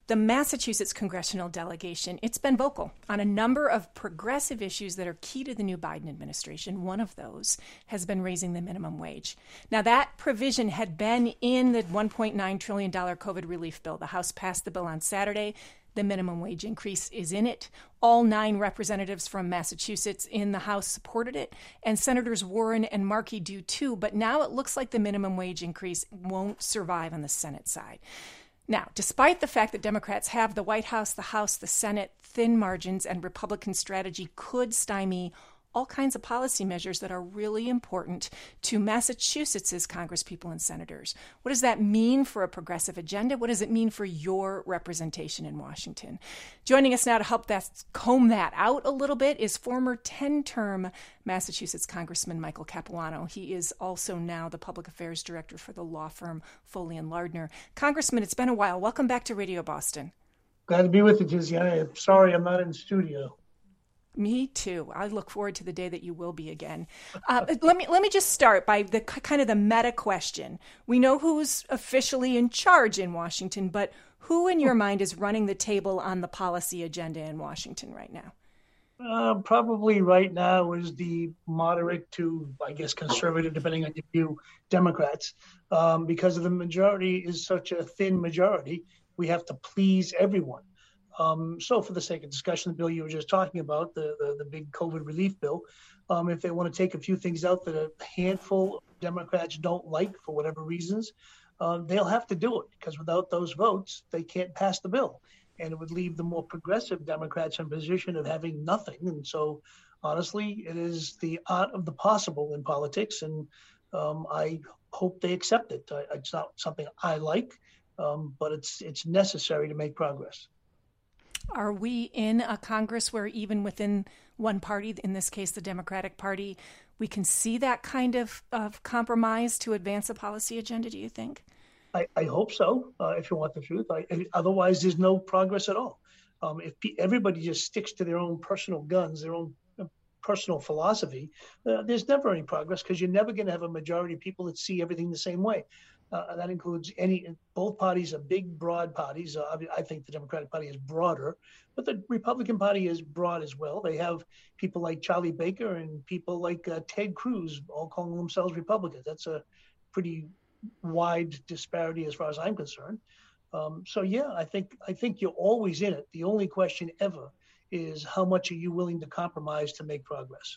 the Massachusetts congressional delegation, it's been vocal on a number of progressive issues that are key to the new Biden administration. One of those has been raising the minimum wage. Now, that provision had been in the $1.9 trillion COVID relief bill. The House passed the bill on Saturday. The minimum wage increase is in it. All 9 representatives from Massachusetts in the House supported it, and Senators Warren and Markey do too. But now it looks like the minimum wage increase won't survive on the Senate side. Now, despite the fact that Democrats have the White House, the House, the Senate, thin margins, and Republican strategy could stymie all kinds of policy measures that are really important to Massachusetts' congresspeople and senators. What does that mean for a progressive agenda? What does it mean for your representation in Washington? Joining us now to help comb that out a little bit is former 10-term Massachusetts Congressman Michael Capuano. He is also now the public affairs director for the law firm Foley and Lardner. Congressman, it's been a while. Welcome back to Radio Boston. Glad to be with you, Tiziana. I'm sorry I'm not in studio. Me too. I look forward to the day that you will be again. Let me just start by the kind of the meta question. We know who's officially in charge in Washington, but who in your mind is running the table on the policy agenda in Washington right now? Probably right now is the moderate to, I guess, conservative, depending on your view, Democrats. Because of the majority is such a thin majority, we have to please everyone. So for the sake of discussion, the bill you were just talking about, the big COVID relief bill, if they want to take a few things out that a handful of Democrats don't like for whatever reasons, they'll have to do it, because without those votes, they can't pass the bill. And it would leave the more progressive Democrats in a position of having nothing. And so, honestly, it is the art of the possible in politics. And I hope they accept it. It's not something I like, but it's necessary to make progress. Are we in a Congress where even within one party, in this case the Democratic Party, we can see that kind of compromise to advance a policy agenda, do you think? I hope so, if you want the truth. Otherwise, there's no progress at all. If everybody just sticks to their own personal guns, their own personal philosophy, there's never any progress, because you're never going to have a majority of people that see everything the same way. That includes both parties are big, broad parties. I think the Democratic Party is broader, but the Republican Party is broad as well. They have people like Charlie Baker and people like Ted Cruz all calling themselves Republicans. That's a pretty wide disparity as far as I'm concerned. So yeah, I think you're always in it. The only question ever is how much are you willing to compromise to make progress?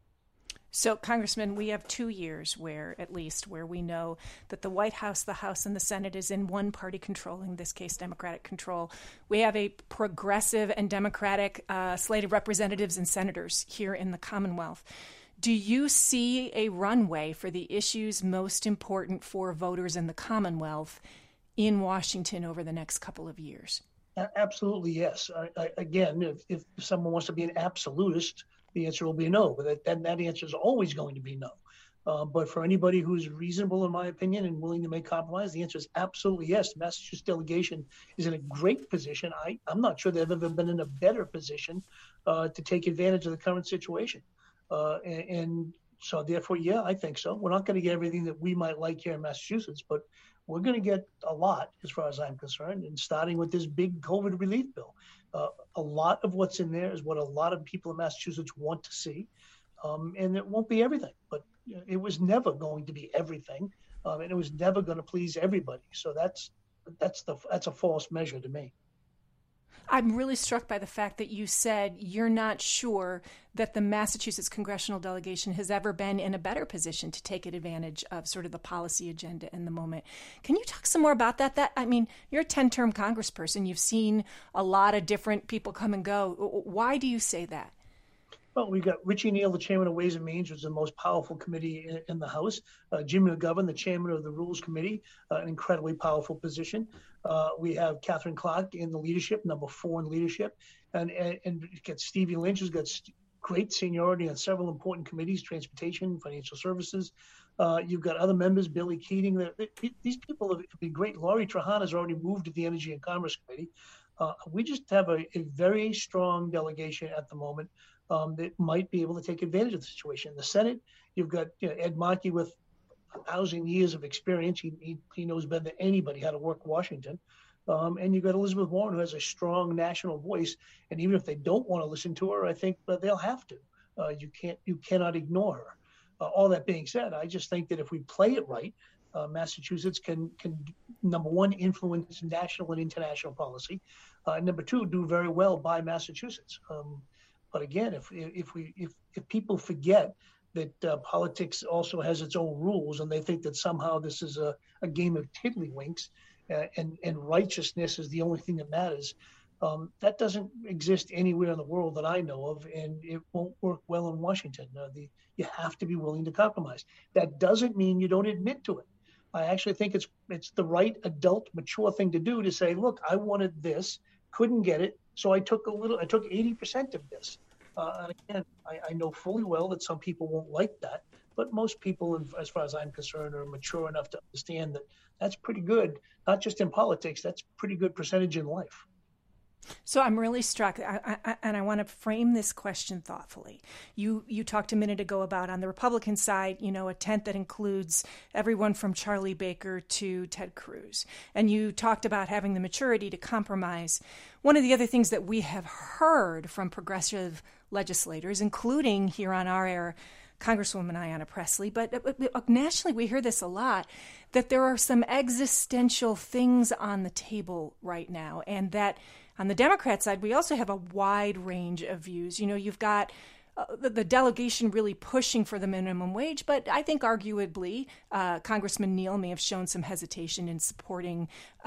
So, Congressman, we have 2 years where we know that the White House, the House, and the Senate is in one party control, in this case, Democratic control. We have a progressive and Democratic slate of representatives and senators here in the Commonwealth. Do you see a runway for the issues most important for voters in the Commonwealth in Washington over the next couple of years? Absolutely, yes. Again, if someone wants to be an absolutist, the answer will be no. But that answer is always going to be no. But for anybody who's reasonable, in my opinion, and willing to make compromise, the answer is absolutely yes. The Massachusetts delegation is in a great position. I'm not sure they've ever been in a better position to take advantage of the current situation. And so therefore, yeah, I think so. We're not going to get everything that we might like here in Massachusetts, but we're going to get a lot as far as I'm concerned, and starting with this big COVID relief bill. A lot of what's in there is what a lot of people in Massachusetts want to see. And it won't be everything, but it was never going to be everything. And it was never going to please everybody. So that's a false measure to me. I'm really struck by the fact that you said you're not sure that the Massachusetts congressional delegation has ever been in a better position to take advantage of sort of the policy agenda in the moment. Can you talk some more about that? I mean, you're a 10-term congressperson. You've seen a lot of different people come and go. Why do you say that? Well, we've got Richie Neal, the chairman of Ways and Means, which is the most powerful committee in the House. Jim McGovern, the chairman of the Rules Committee, an incredibly powerful position. We have Catherine Clark in the leadership, number 4 in leadership. And you've got Stevie Lynch, who's got great seniority on several important committees, transportation, financial services. You've got other members, Billy Keating. These people have been great. Laurie Trahan has already moved to the Energy and Commerce Committee. We just have a very strong delegation at the moment that might be able to take advantage of the situation. In the Senate, you've got Ed Markey with 1,000 years of experience. He knows better than anybody how to work Washington. And you've got Elizabeth Warren, who has a strong national voice. And even if they don't want to listen to her, I think they'll have to. You cannot ignore her. All that being said, I just think that if we play it right, Massachusetts can number one, influence national and international policy. Number two, do very well by Massachusetts. But again, if people forget that politics also has its own rules, and they think that somehow this is a game of tiddlywinks, and righteousness is the only thing that matters, that doesn't exist anywhere in the world that I know of, and it won't work well in Washington. You have to be willing to compromise. That doesn't mean you don't admit to it. I actually think it's the right adult, mature thing to do, to say, look, I wanted this, couldn't get it, so I took 80% of this. And again, I know fully well that some people won't like that, but most people, as far as I'm concerned, are mature enough to understand that that's pretty good, not just in politics, that's pretty good percentage in life. So I'm really struck, and I want to frame this question thoughtfully. You talked a minute ago about, on the Republican side, a tent that includes everyone from Charlie Baker to Ted Cruz. And you talked about having the maturity to compromise. One of the other things that we have heard from progressive legislators, including here on our air, Congresswoman Ayanna Pressley, but nationally we hear this a lot, that there are some existential things on the table right now, and that on the Democrat side, we also have a wide range of views. You've got the delegation really pushing for the minimum wage, but I think arguably Congressman Neal may have shown some hesitation in supporting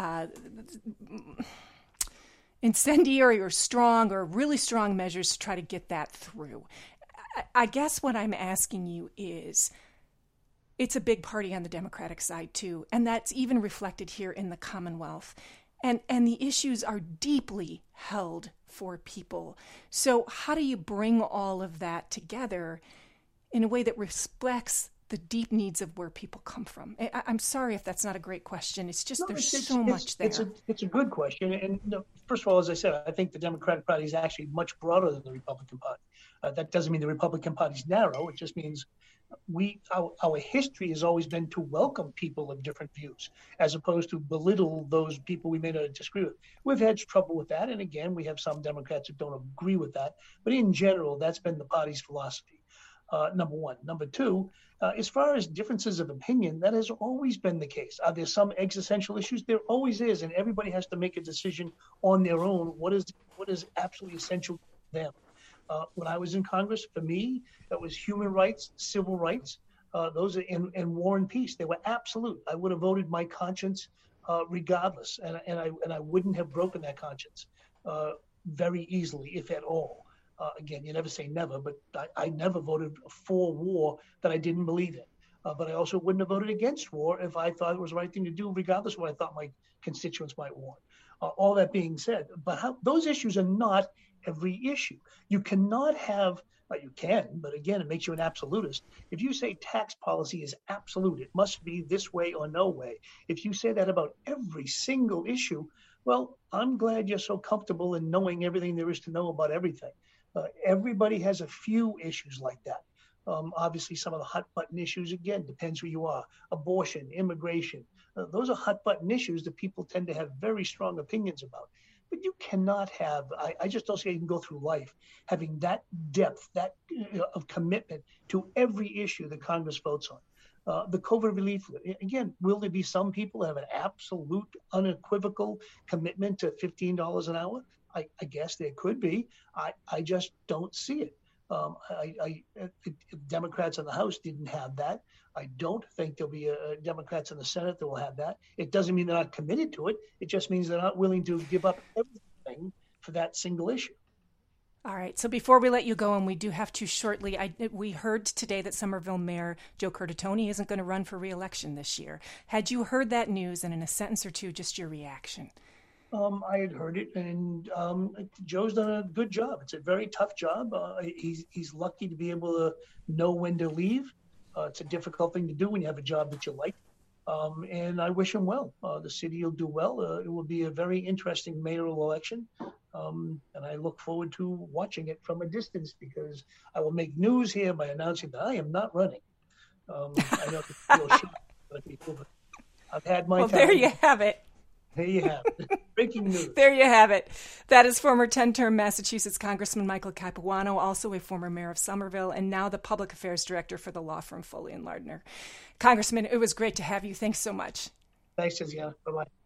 incendiary or really strong measures to try to get that through. I guess what I'm asking you is, it's a big party on the Democratic side too, and that's even reflected here in the Commonwealth. And the issues are deeply held for people. So how do you bring all of that together in a way that respects the deep needs of where people come from? I'm sorry if that's not a great question. It's just there's so much there. It's a good question. And first of all, as I said, I think the Democratic Party is actually much broader than the Republican Party. That doesn't mean the Republican Party is narrow. It just means our history has always been to welcome people of different views, as opposed to belittle those people we may not disagree with. We've had trouble with that, and again, we have some Democrats who don't agree with that. But in general, that's been the party's philosophy. Number one. Number two, as far as differences of opinion, that has always been the case. Are there some existential issues? There always is, and everybody has to make a decision on their own. What is absolutely essential to them? When I was in Congress, for me, it was human rights, civil rights, those are and war and peace. They were absolute. I would have voted my conscience regardless, and I wouldn't have broken that conscience very easily, if at all. Again, you never say never, but I never voted for war that I didn't believe in. But I also wouldn't have voted against war if I thought it was the right thing to do, regardless of what I thought my constituents might want. All that being said, but those issues are not every issue. You cannot have, you can, but again, it makes you an absolutist. If you say tax policy is absolute, it must be this way or no way. If you say that about every single issue, well, I'm glad you're so comfortable in knowing everything there is to know about everything. Everybody has a few issues like that. Obviously, some of the hot button issues, again, depends who you are. Abortion, immigration, those are hot button issues that people tend to have very strong opinions about. But you cannot have, I just don't see how you can go through life having that depth, that of commitment to every issue that Congress votes on. The COVID relief, again, will there be some people that have an absolute, unequivocal commitment to $15 an hour? I guess there could be. I just don't see it. Democrats in the House didn't have that. I don't think there'll be Democrats in the Senate that will have that. It doesn't mean they're not committed to it. It just means they're not willing to give up everything for that single issue. All right. So before we let you go, and we do have to shortly, we heard today that Somerville Mayor Joe Curtatone isn't going to run for re-election this year. Had you heard that news, and in a sentence or two, just your reaction? I had heard it, and Joe's done a good job. It's a very tough job. He's lucky to be able to know when to leave. It's a difficult thing to do when you have a job that you like. And I wish him well. The city will do well. It will be a very interesting mayoral election. And I look forward to watching it from a distance, because I will make news here by announcing that I am not running. I know it's a real shock for people, but I've had my time. Well, there you have it. There you have it. Breaking news. There you have it. That is former 10-term Massachusetts Congressman Michael Capuano, also a former mayor of Somerville, and now the public affairs director for the law firm Foley & Lardner. Congressman, it was great to have you. Thanks so much. Thanks, Tiziana. Bye-bye.